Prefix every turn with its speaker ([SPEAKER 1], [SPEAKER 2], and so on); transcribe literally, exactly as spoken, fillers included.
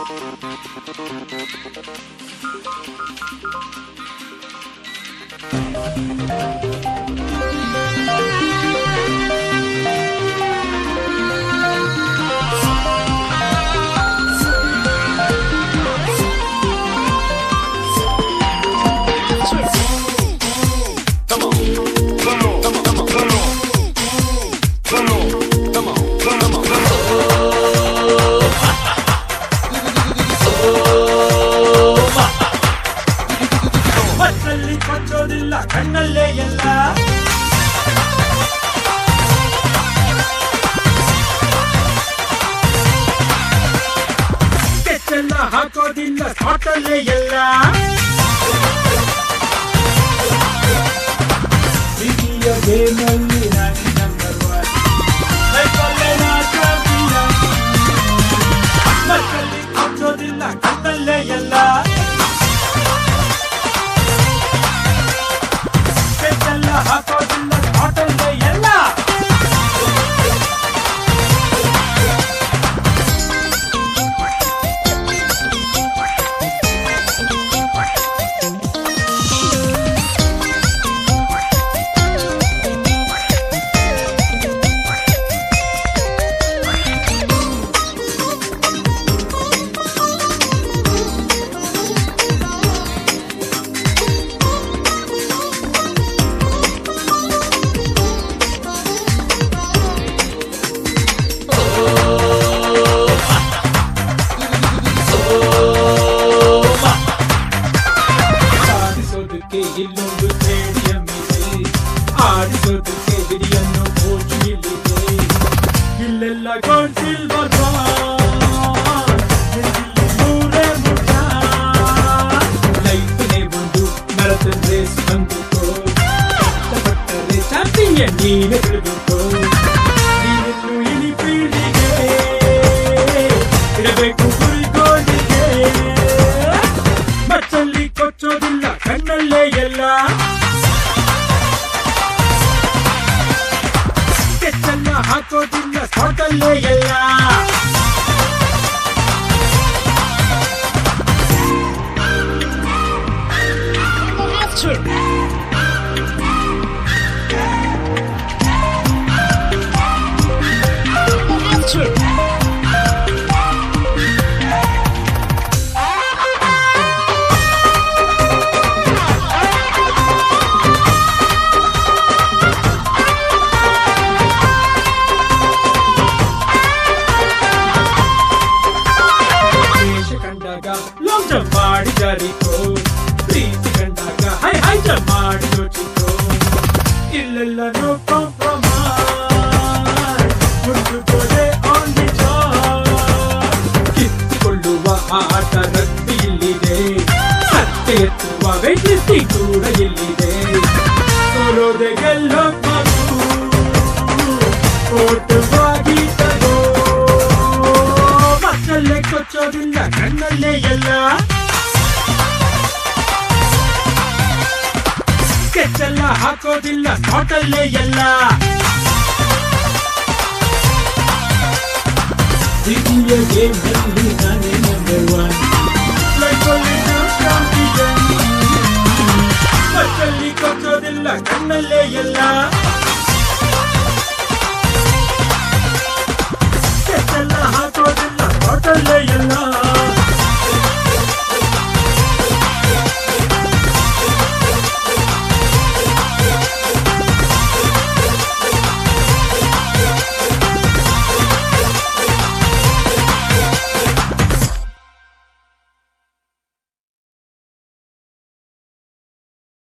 [SPEAKER 1] ಕಣ್ಣಲ್ಲೇ ಎಲ್ಲ ಕೆಚ್ಚೆಲ್ಲ ಹಾಕೋದಿಲ್ಲ ಸ್ಪಾಟಲ್ಲೇ ಎಲ್ಲ ಪ್ರೀತಿಯ ಗೇಮಲ್ಲಿ ನಾನೇ ನಂಬರ್ ಒನ್ ಲೈಫಲ್ಲೇ ನಾ ಚಾಂಪಿಯನ್ ಮಕ್ಕಳಿಗೆ ಹಾಕೋದಿಲ್ಲ ಕಣ್ಣಲ್ಲೇ ಎಲ್ಲ ಹಾಕೋದಿಲ್ಲ ಸ್ಪಾಟಲ್ಲೇ ಎಲ್ಲ ಇಲ್ಲೊಂದು ಸ್ಟೇಡಿಯಂ ಇದೆ ಆಡಿಸೋದಕ್ಕೆ ಹಿಡಿಯನ್ನು ಕೋಚು ಇಲ್ಲಿದೆ ಇಲ್ಲೆಲ್ಲ ಗೋಲ್ಡ್ ಸಿಲ್ವರ್ ಮೂರೇ ಮುಖ ಲೈಫ್ನೇ ಒಂದು ಮ್ಯಾರಥಾನ್ ರೇಸ್ ಬಂದುಕೋ ಕಷ್ಟಪಟ್ಟರೆ ಚಾಂಪಿಯನ್ ನೀನೇ ತಿಳ್ಬೇಕು ನೀನಿನ್ನು ಇಳಿ ಪೀಳಿಗೆ ಇರಬೇಕು ಗುರಿಗೋಲಿಗೆ ಮಚ್ಚಲ್ಲಿ ಕೊಚ್ಚೋದಿಲ್ಲ ಕಣ್ಣಲ್ಲೇ ಎಲ್ಲ ಕೆಚ್ಚನ್ನ ಹಾಕೋದಿಲ್ಲ ಸ್ಪಾಟಲ್ಲೇ ಎಲ್ಲ ಲಾಂಗ್ ಜಂಪ್ ಮಾಡಿ ಜಾರಿಕೋ ಪ್ರೀತಿ ಕಂಡಾಗ ಹೈ ಹೈ ಜಂಪ್ ಮಾಡಿ ಯೋಚಿಕೋ ಇಲ್ಲೆಲ್ಲ ನೋ ಕಾಂಪ್ರಮೈಸ್ ಮುಂದುಕೋದೆ ಆನ್ ದಿ ಜಾಬ್ ಕಿತ್ತುಕೊಳ್ಳುವ ಆಟ ರಗ್ಬಿ ಇಲ್ಲಿದೆ ಸತ್ಯ ಎತ್ತುವ ವೇಟ್ ಲಿಫ್ಟಿಂಗ್ ಕೂಡ ಇಲ್ಲಿದೆ ಸೋಲೋದೆ ಗೆಲ್ಲೋ ಮಗು ಓಟವಾಗಿ ತಗೋ ಮಕ್ಕಳೇ ಕೊಚ್ಚೋದಿಲ್ಲ ಕಣ್ಣಲ್ಲೇ ಎಲ್ಲ ಕೆಚ್ಚೆಲ್ಲ ಹಾಕೋದಿಲ್ಲ ಸ್ಪಾಟಲ್ಲೇ ಎಲ್ಲ ಪ್ರೀತಿಯ ಗೇಮಲ್ಲಿ ನಾನೇ ನಂಬರ್ ಒನ್ ಲೈಫಲ್ಲಿ ನಾ ಚಾಂಪಿಯನ್ ಮಕ್ಕಳಿಗೆ ಕೊಚ್ಚೋದಿಲ್ಲ ಕಣ್ಣಲ್ಲೇ ಎಲ್ಲ